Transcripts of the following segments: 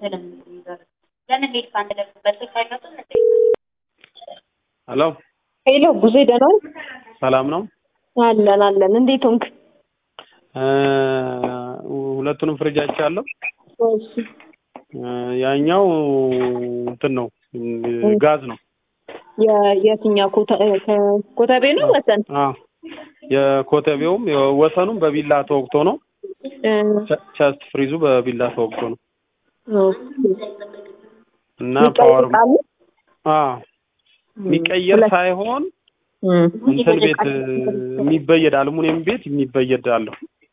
ሄሎ ሄሎ ጉዜ ደህና ነህ? ሰላም ነው አለን። እንዴት ሆንክ? ሁለቱንም ፍሪጅ አይቻለሁ። እሺ ያኛው እንትን ነው ጋዝ ነው። የትኛው ኮተቤ ነው ወሰን? የኮተቤውም ወሰኑም በቢላ ተወግቶ ነው። ቸስት ፍሪዙ በቢላ ተወግቶ ነው። እና ፓወር የሚቀየር ሳይሆን እንትን ቤት የሚበየድ አልሙኒየም ቤት የሚበየድ አለው።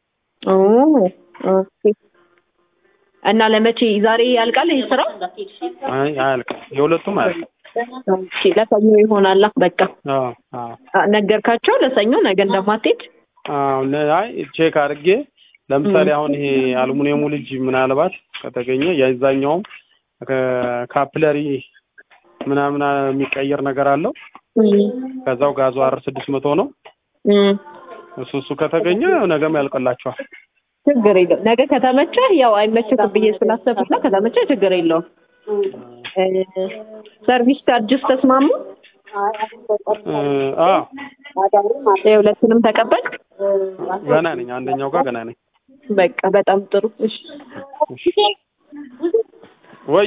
ኦኬ። እና ለመቼ ዛሬ ያልቃል ይሄ ስራ? አያልቅም። የሁለቱም አያልቅም። ኦኬ ለሰኞ ይሆናል። በቃ ነገርካቸው ለሰኞ ነገ እንደማትሄድ? አይ ቼክ አድርጌ ለምሳሌ አሁን ይሄ አልሙኒየሙ ልጅ ምናልባት ከተገኘ የዛኛውም ካፕለሪ ምናምን የሚቀየር ነገር አለው። ከዛው ጋዙ አር 600 ነው። እሱ ከተገኘ ነገም ያልቀላቸዋል። ችግር የለውም። ነገ ከተመቸ ያው አይመችም ብዬ ስላሰብኩ ነው። ከተመቸ ችግር የለውም። ሰርቪስ ቻርጅስ ተስማሙ? የሁለቱንም ተቀበልክ? ገና ነኝ። አንደኛው ጋር ገና ነኝ። በቃ በጣም ጥሩ። እሺ ወይ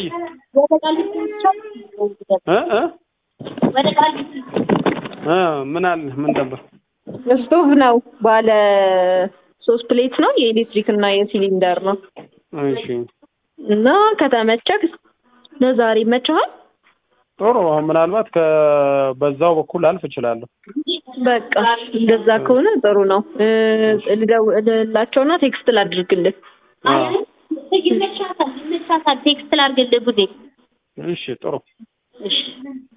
ምን አለ ምን ነበር? ስቶቭ ነው ባለ 3 ፕሌት ነው። የኤሌክትሪክ እና የሲሊንደር ነው። እሺ እና ከተመቸክ ለዛሬ መቻል ጥሩ። ምናልባት በዛው በኩል አልፍ እችላለሁ። በቃ እንደዛ ከሆነ ጥሩ ነው። ልደውልላቸውና ቴክስት ላድርግልህ። ይመቻታል ቴክስት ላድርግልህ ጉዴ። እሺ ጥሩ። እሺ